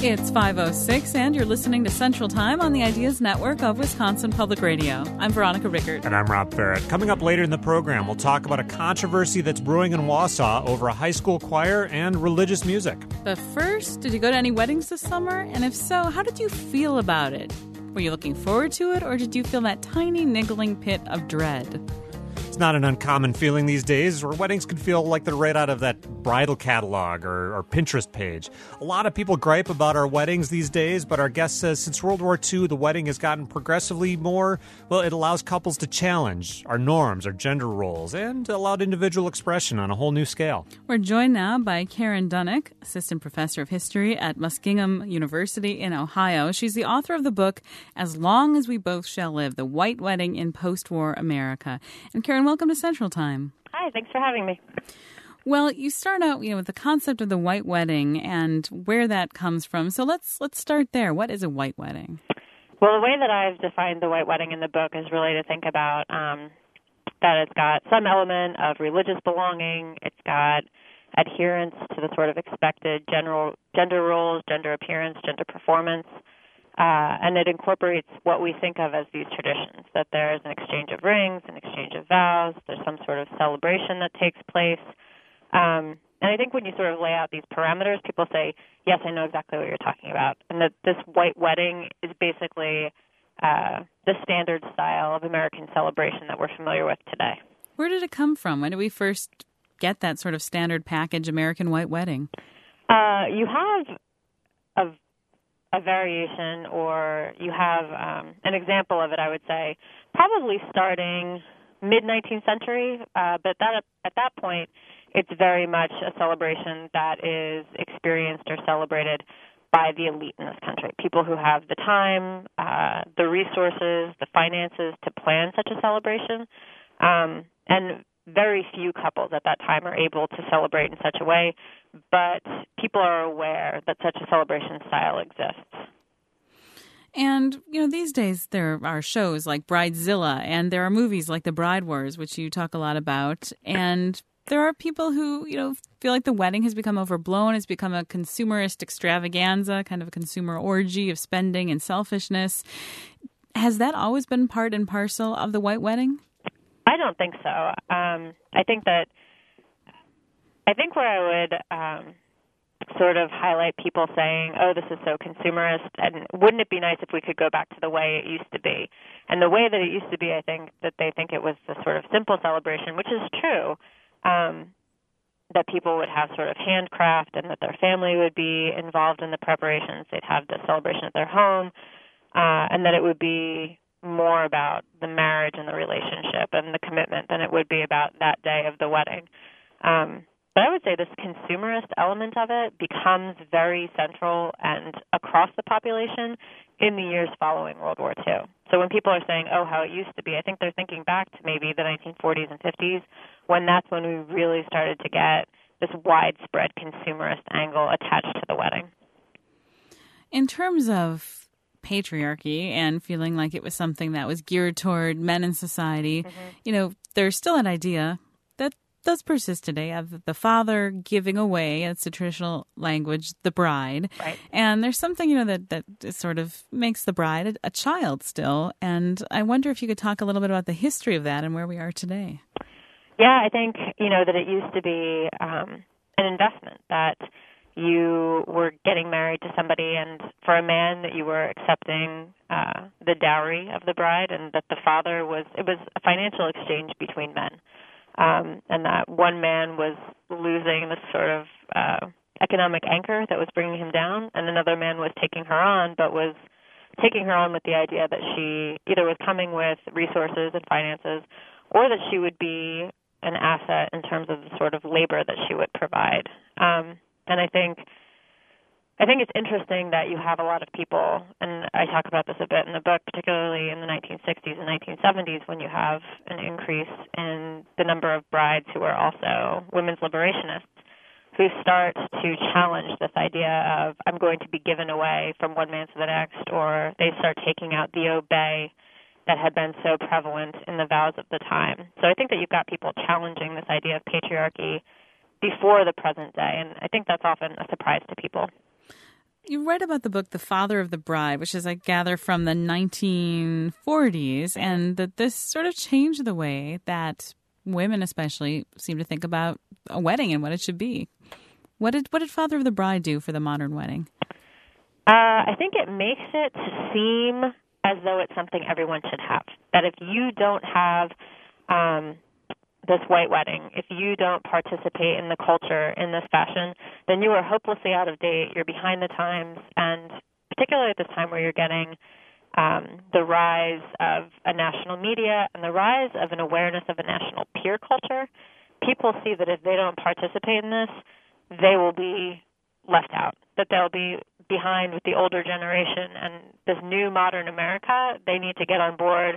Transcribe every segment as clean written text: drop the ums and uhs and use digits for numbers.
It's 5:06, and you're listening to Central Time on the Ideas Network of Wisconsin Public Radio. I'm Veronica Rickert. And I'm Rob Ferret. Coming up later in the program, we'll talk about a controversy that's brewing in Wausau over a high school choir and religious music. But first, did you go to any weddings this summer? And if so, how did you feel about it? Were you looking forward to it, or did you feel that tiny niggling pit of dread? It's not an uncommon feeling these days, where weddings can feel like they're right out of that bridal catalog or Pinterest page. A lot of people gripe about our weddings these days, but our guest says since World War II, the wedding has gotten progressively more, well, it allows couples to challenge our norms, our gender roles, and allowed individual expression on a whole new scale. We're joined now by Karen Dunnick, Assistant Professor of History at Muskingum University in Ohio. She's the author of the book, As Long as We Both Shall Live, The White Wedding in Post-War America. And Karen, welcome to Central Time. Hi, thanks for having me. Well, you start out, with the concept of the white wedding and where that comes from. So let's start there. What is a white wedding? Well, the way that I've defined the white wedding in the book is really to think about that it's got some element of religious belonging. It's got adherence to the sort of expected general gender roles, gender appearance, gender performance. And it incorporates what we think of as these traditions, that there's an exchange of rings, an exchange of vows, there's some sort of celebration that takes place. And I think when you sort of lay out these parameters, people say, yes, I know exactly what you're talking about. And that this white wedding is basically the standard style of American celebration that we're familiar with today. Where did it come from? When did we first get that sort of standard package American white wedding? You have a variation, or you have an example of it, I would say, probably starting mid-19th century, but at that point, it's very much a celebration that is experienced or celebrated by the elite in this country, people who have the time, the resources, the finances to plan such a celebration, and very few couples at that time are able to celebrate in such a way, but people are aware that such a celebration style exists. And, these days there are shows like Bridezilla, and there are movies like The Bride Wars, which you talk a lot about, and there are people who, feel like the wedding has become overblown. It's become a consumerist extravaganza, kind of a consumer orgy of spending and selfishness. Has that always been part and parcel of the white wedding? I don't think so. I think where I would sort of highlight people saying, oh, this is so consumerist, and wouldn't it be nice if we could go back to the way it used to be? And the way that it used to be, I think that they think it was the sort of simple celebration, which is true, that people would have sort of handcraft and that their family would be involved in the preparations. They'd have the celebration at their home, and that it would be more about the marriage and the relationship and the commitment than it would be about that day of the wedding. But I would say this consumerist element of it becomes very central and across the population in the years following World War II. So when people are saying, oh, how it used to be, I think they're thinking back to maybe the 1940s and 50s, when that's when we really started to get this widespread consumerist angle attached to the wedding. In terms of patriarchy and feeling like it was something that was geared toward men in society, there's still an idea that does persist today of the father giving away, it's the traditional language, the bride. Right. And there's something, that sort of makes the bride a child still. And I wonder if you could talk a little bit about the history of that and where we are today. Yeah, I think, that it used to be an investment, that you were getting married to somebody, and for a man that you were accepting the dowry of the bride, and that the father it was a financial exchange between men. And that one man was losing this sort of economic anchor that was bringing him down, and another man was taking her on, but was taking her on with the idea that she either was coming with resources and finances, or that she would be an asset in terms of the sort of labor that she would provide. And I think it's interesting that you have a lot of people, and I talk about this a bit in the book, particularly in the 1960s and 1970s, when you have an increase in the number of brides who are also women's liberationists, who start to challenge this idea of, I'm going to be given away from one man to the next, or they start taking out the obey that had been so prevalent in the vows of the time. So I think that you've got people challenging this idea of patriarchy before the present day, and I think that's often a surprise to people. You write about the book The Father of the Bride, which is, I gather, from the 1940s, and that this sort of changed the way that women especially seem to think about a wedding and what it should be. What did Father of the Bride do for the modern wedding? I think it makes it seem as though it's something everyone should have. That if you don't have this white wedding, if you don't participate in the culture in this fashion, then you are hopelessly out of date. You're behind the times, and particularly at this time where you're getting the rise of a national media and the rise of an awareness of a national peer culture, people see that if they don't participate in this, they will be left out, that they'll be behind with the older generation, and this new modern America, they need to get on board,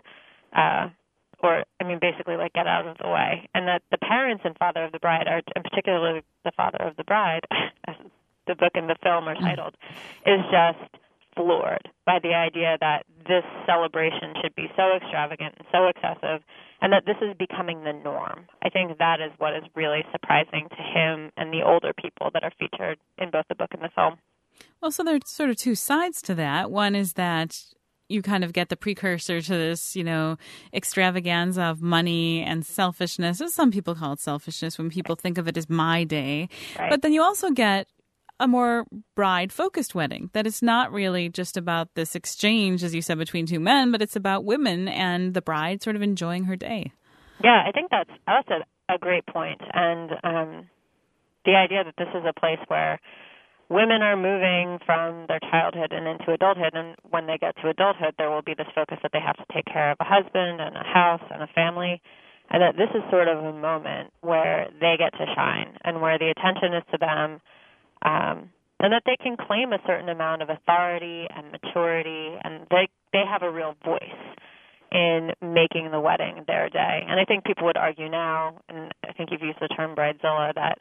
basically like get out of the way. And that the parents in Father of the Bride, are, and particularly the Father of the Bride, as the book and the film are titled, is just floored by the idea that this celebration should be so extravagant and so excessive, and that this is becoming the norm. I think that is what is really surprising to him and the older people that are featured in both the book and the film. Well, so there's sort of two sides to that. One is that you kind of get the precursor to this, extravaganza of money and selfishness. Some people call it selfishness when people think of it as my day. Right. But then you also get a more bride-focused wedding, that it's not really just about this exchange, as you said, between two men, but it's about women and the bride sort of enjoying her day. Yeah, I think that's a great point. And the idea that this is a place where women are moving from their childhood and into adulthood, and when they get to adulthood, there will be this focus that they have to take care of a husband and a house and a family, and that this is sort of a moment where they get to shine and where the attention is to them, and that they can claim a certain amount of authority and maturity, and they have a real voice in making the wedding their day. And I think people would argue now, and I think you've used the term bridezilla, that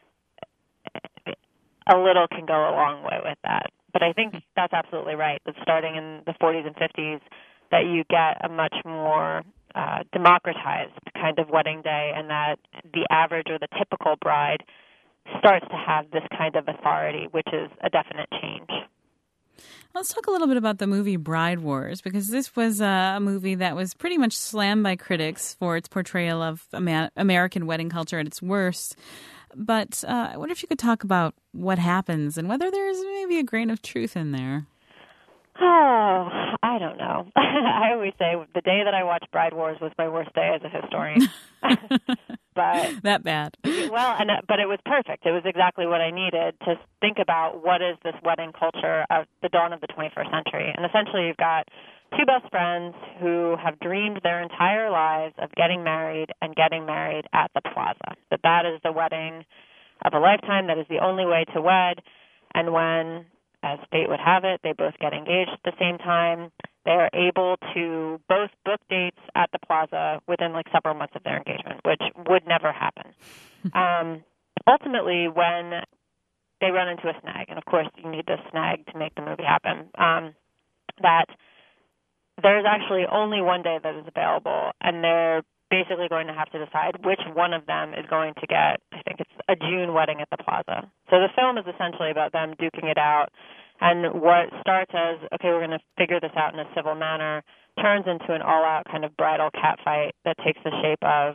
a little can go a long way with that. But I think that's absolutely right, that starting in the 40s and 50s, that you get a much more democratized kind of wedding day, and that the average or the typical bride starts to have this kind of authority, which is a definite change. Let's talk a little bit about the movie Bride Wars, because this was a movie that was pretty much slammed by critics for its portrayal of American wedding culture at its worst. But I wonder if you could talk about what happens and whether there's maybe a grain of truth in there. Oh, I don't know. I always say the day that I watched Bride Wars was my worst day as a historian. But that bad. Well, but it was perfect. It was exactly what I needed to think about what is this wedding culture of the dawn of the 21st century. And essentially you've got two best friends who have dreamed their entire lives of getting married at the Plaza. That is the wedding of a lifetime. That is the only way to wed. And when, as fate would have it, they both get engaged at the same time, they are able to both book dates at the Plaza within several months of their engagement, which would never happen. Ultimately, when they run into a snag, and of course you need this snag to make the movie happen, that there's actually only one day that is available, and they're basically going to have to decide which one of them is going to get, I think it's a June wedding at the Plaza. So the film is essentially about them duking it out, and what starts as, okay, we're going to figure this out in a civil manner, turns into an all-out kind of bridal catfight that takes the shape of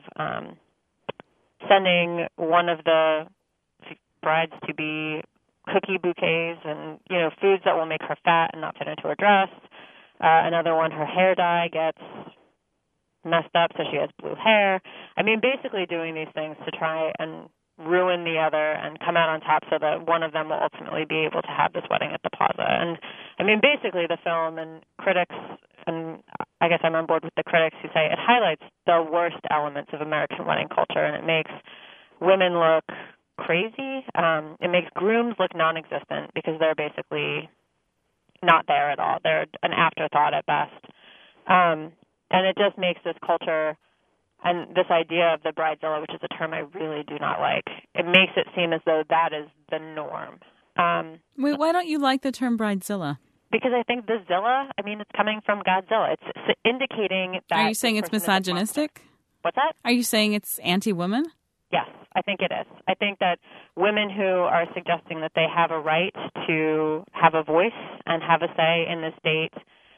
sending one of the brides to be cookie bouquets and, foods that will make her fat and not fit into her dress. Another one, her hair dye gets messed up, so she has blue hair. Basically doing these things to try and ruin the other and come out on top so that one of them will ultimately be able to have this wedding at the Plaza. And, basically the film, and critics, and I guess I'm on board with the critics who say it highlights the worst elements of American wedding culture, and it makes women look crazy. It makes grooms look non-existent because they're basically not there at all. They're an afterthought at best. And it just makes this culture and this idea of the bridezilla, which is a term I really do not like, it makes it seem as though that is the norm. Wait, why don't you like the term bridezilla? Because I think the zilla, it's coming from Godzilla. It's indicating that... Are you saying it's misogynistic? What's that? Are you saying it's anti-woman? Yes, I think it is. I think that women who are suggesting that they have a right to have a voice and have a say in the state,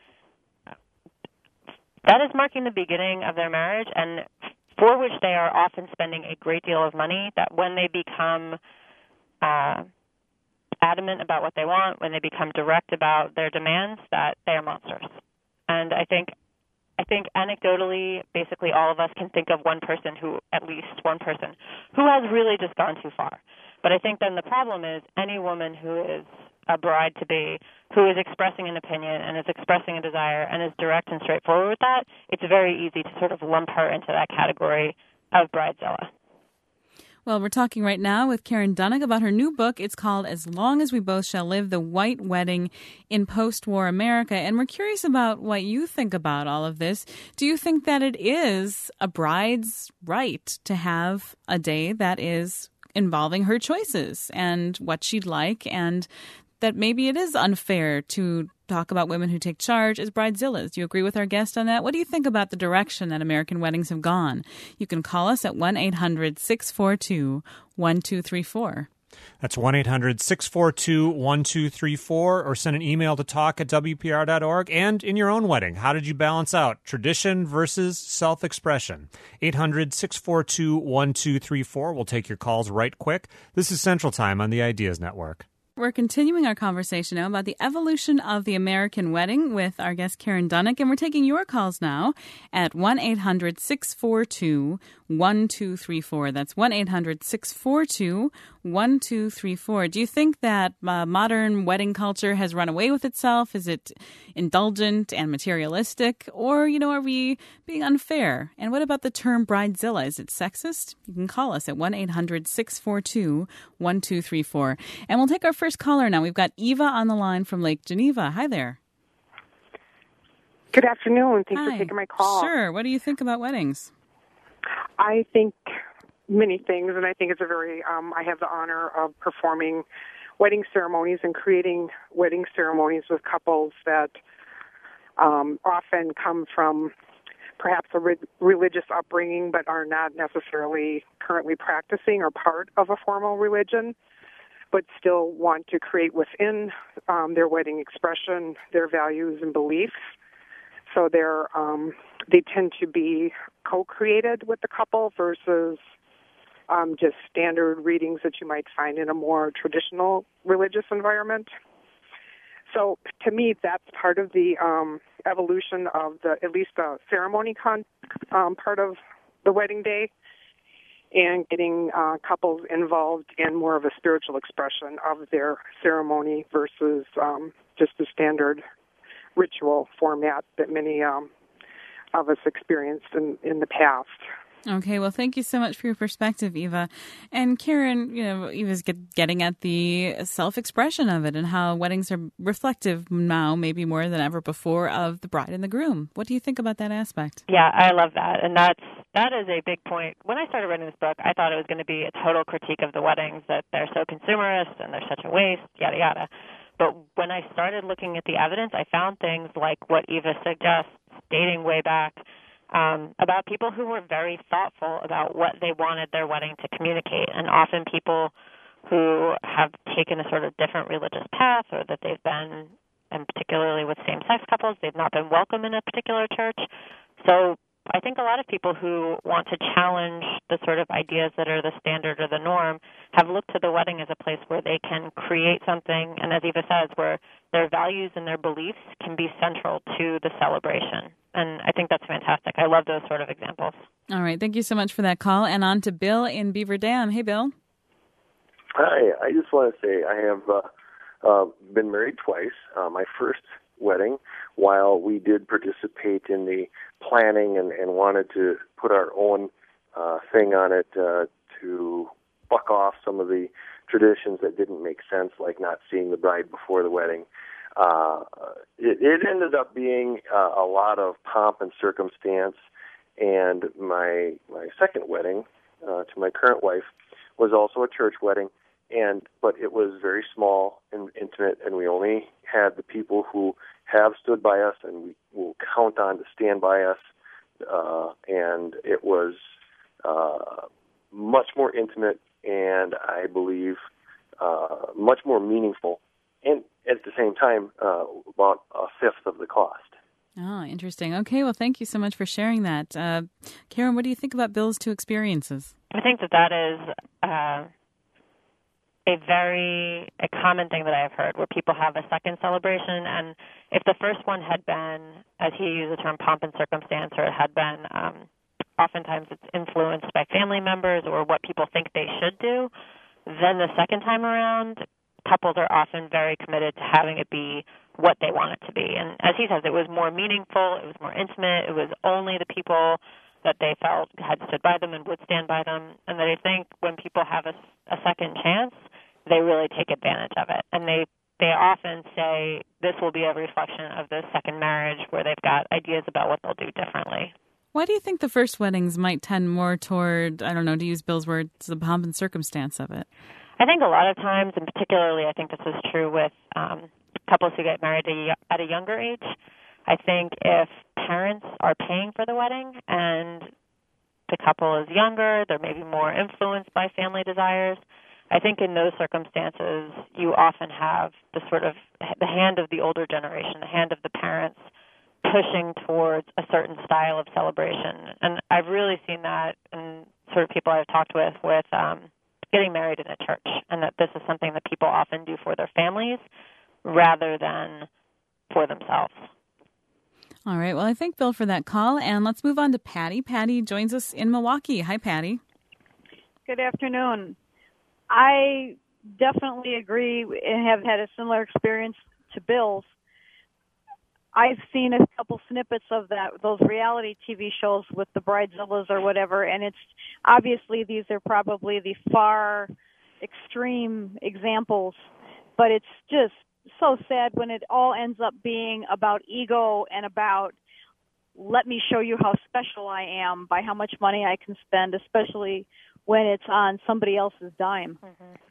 that is marking the beginning of their marriage, and for which they are often spending a great deal of money, that when they become adamant about what they want, when they become direct about their demands, that they are monsters. And I think anecdotally, basically all of us can think of at least one person, who has really just gone too far. But I think then the problem is any woman who is a bride-to-be, who is expressing an opinion and is expressing a desire and is direct and straightforward with that, it's very easy to sort of lump her into that category of bridezilla. Well, we're talking right now with Karen Dunnick about her new book. It's called As Long as We Both Shall Live, The White Wedding in Post-War America. And we're curious about what you think about all of this. Do you think that it is a bride's right to have a day that is involving her choices and what she'd like, and that maybe it is unfair to talk about women who take charge as bridezillas? Do you agree with our guest on that? What do you think about the direction that American weddings have gone? You can call us at 1-800-642-1234. That's 1-800-642-1234, or send an email to talk@wpr.org. And in your own wedding, how did you balance out tradition versus self-expression? 800-642-1234. We'll take your calls right quick. This is Central Time on the Ideas Network. We're continuing our conversation now about the evolution of the American wedding with our guest Karen Dunnick, and we're taking your calls now at 1-800-642-1234. That's 1-800-642-1234. Do you think that modern wedding culture has run away with itself? Is it indulgent and materialistic? Or, are we being unfair? And what about the term bridezilla? Is it sexist? You can call us at 1-800-642-1234. And we'll take our first caller now. We've got Eva on the line from Lake Geneva. Hi there. Good afternoon. Thanks Hi. for taking my call. Sure. What do you think about weddings? I think many things, and I think it's I have the honor of performing wedding ceremonies and creating wedding ceremonies with couples that often come from perhaps a religious upbringing but are not necessarily currently practicing or part of a formal religion, but still want to create within their wedding expression their values and beliefs. So they tend to be co-created with the couple versus just standard readings that you might find in a more traditional religious environment. So to me, that's part of the evolution of at least the ceremony part of the wedding day, and getting couples involved in more of a spiritual expression of their ceremony versus just the standard ritual format that many of us experienced in the past. Okay, well, thank you so much for your perspective, Eva. And Karen, Eva's getting at the self-expression of it and how weddings are reflective now, maybe more than ever before, of the bride and the groom. What do you think about that aspect? Yeah, I love that. And that is a big point. When I started writing this book, I thought it was going to be a total critique of the weddings, that they're so consumerist and they're such a waste, yada, yada. But when I started looking at the evidence, I found things like what Eva suggests, dating way back, about people who were very thoughtful about what they wanted their wedding to communicate. And often people who have taken a sort of different religious path, or that they've been, and particularly with same-sex couples, they've not been welcome in a particular church. So I think a lot of people who want to challenge the sort of ideas that are the standard or the norm have looked to the wedding as a place where they can create something, and as Eva says, where their values and their beliefs can be central to the celebration. And I think that's fantastic. I love those sort of examples. All right. Thank you so much for that call. And on to Bill in Beaver Dam. Hey, Bill. Hi. I just want to say I have been married twice. My first wedding, while we did participate in the planning and wanted to put our own thing on it to buck off some of the traditions that didn't make sense, like not seeing the bride before the wedding, it ended up being a lot of pomp and circumstance. And my second wedding to my current wife was also a church wedding, but it was very small and intimate, and we only had the people who have stood by us and we will count on to stand by us. And it was much more intimate, and I believe much more meaningful, and at the same time, about a fifth of the cost. Oh, interesting. Okay, well, thank you so much for sharing that. Karen, what do you think about Bill's two experiences? I think that is a common thing that I've heard, where people have a second celebration, and if the first one had been, as he used the term, pomp and circumstance, or it had been, oftentimes it's influenced by family members or what people think they should do, then the second time around, couples are often very committed to having it be what they want it to be. And as he says, it was more meaningful, it was more intimate, it was only the people that they felt had stood by them and would stand by them, and that I think when people have a second chance, they really take advantage of it. And they often say this will be a reflection of the second marriage, where they've got ideas about what they'll do differently. Why do you think the first weddings might tend more toward, I don't know, to use Bill's words, the pomp and circumstance of it? I think a lot of times, and particularly I think this is true with couples who get married at a younger age, I think if parents are paying for the wedding and the couple is younger, they're maybe more influenced by family desires, I think in those circumstances you often have the sort of the hand of the older generation, the hand of the parents pushing towards a certain style of celebration. And I've really seen that in sort of people I've talked with getting married in a church, and that this is something that people often do for their families rather than for themselves. All right. Well, I thank Bill for that call, and let's move on to Patty. Patty joins us in Milwaukee. Hi, Patty. Good afternoon. I definitely agree and have had a similar experience to Bill's. I've seen a couple snippets of those reality TV shows with the Bridezillas or whatever, and it's obviously these are probably the far extreme examples, but it's just so sad when it all ends up being about ego and about let me show you how special I am by how much money I can spend, especially when it's on somebody else's dime.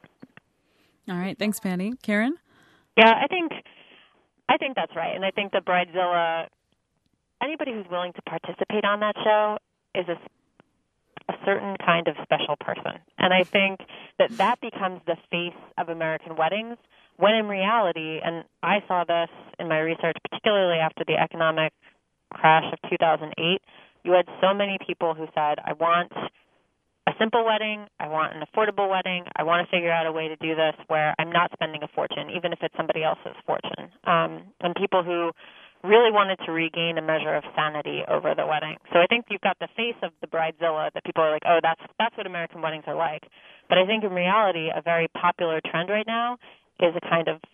All right. Thanks, Patty. Karen? Yeah, I think that's right. And I think the Bridezilla, anybody who's willing to participate on that show is a certain kind of special person. And I think that becomes the face of American weddings, when in reality, and I saw this in my research, particularly after the economic crash of 2008, you had so many people who said, I want a simple wedding, I want an affordable wedding, I want to figure out a way to do this where I'm not spending a fortune, even if it's somebody else's fortune. And people who really wanted to regain a measure of sanity over the wedding. So I think you've got the face of the Bridezilla that people are like, oh, that's what American weddings are like. But I think in reality, a very popular trend right now is a kind of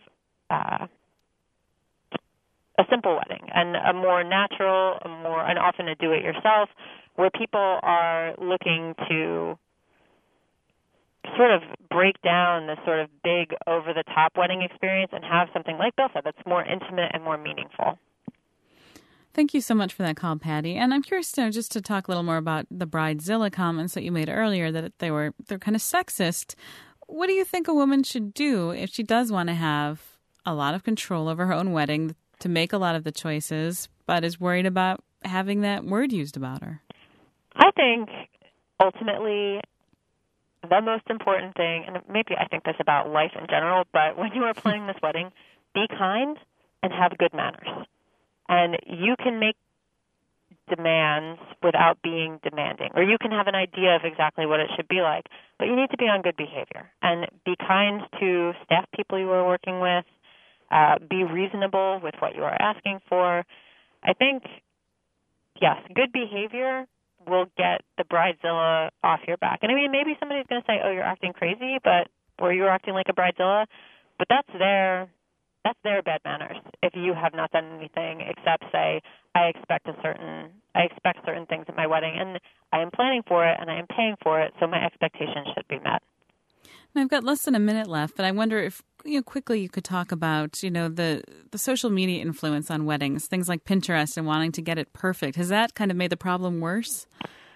a simple wedding, and a more natural, and often a do-it-yourself, where people are looking to sort of break down this sort of big, over-the-top wedding experience and have something, like Bill said, that's more intimate and more meaningful. Thank you so much for that call, Patty. And I'm curious to know, just to talk a little more about the Bridezilla comments that you made earlier, that they're kind of sexist. What do you think a woman should do if she does want to have a lot of control over her own wedding, to make a lot of the choices, but is worried about having that word used about her? I think ultimately the most important thing, and maybe I think this about life in general, but when you are planning this wedding, be kind and have good manners. And you can make demands without being demanding, or you can have an idea of exactly what it should be like, but you need to be on good behavior and be kind to staff people you are working with, be reasonable with what you are asking for. I think, yes, good behavior will get the Bridezilla off your back. And I mean, maybe somebody's going to say, oh, you're acting crazy, or you're acting like a Bridezilla, but that's their bad manners if you have not done anything except say, I expect certain things at my wedding, and I am planning for it and I am paying for it, so my expectations should be met. And I've got less than a minute left, but I wonder if quickly you could talk about the social media influence on weddings, things like Pinterest and wanting to get it perfect. Has that kind of made the problem worse?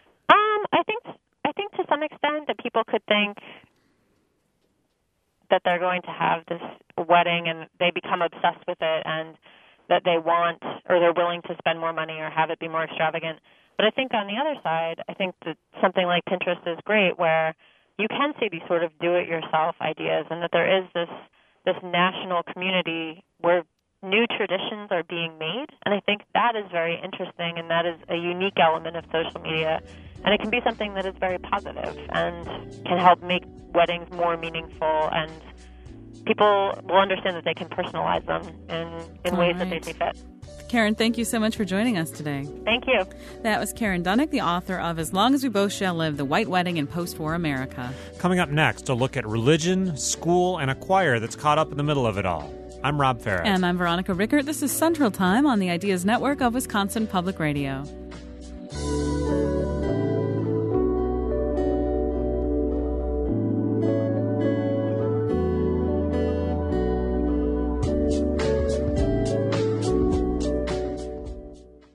I think to some extent that people could think that they're going to have this wedding and they become obsessed with it, and that they want, or they're willing to spend more money or have it be more extravagant. But I think on the other side, I think that something like Pinterest is great, where you can see these sort of do-it-yourself ideas, and that there is this national community where new traditions are being made. And I think that is very interesting, and that is a unique element of social media. And it can be something that is very positive and can help make weddings more meaningful, and people will understand that they can personalize them in ways that they see fit. Karen, thank you so much for joining us today. Thank you. That was Karen Dunnick, the author of As Long as We Both Shall Live, The White Wedding in Post-War America. Coming up next, a look at religion, school, and a choir that's caught up in the middle of it all. I'm Rob Ferris. And I'm Veronica Rickert. This is Central Time on the Ideas Network of Wisconsin Public Radio.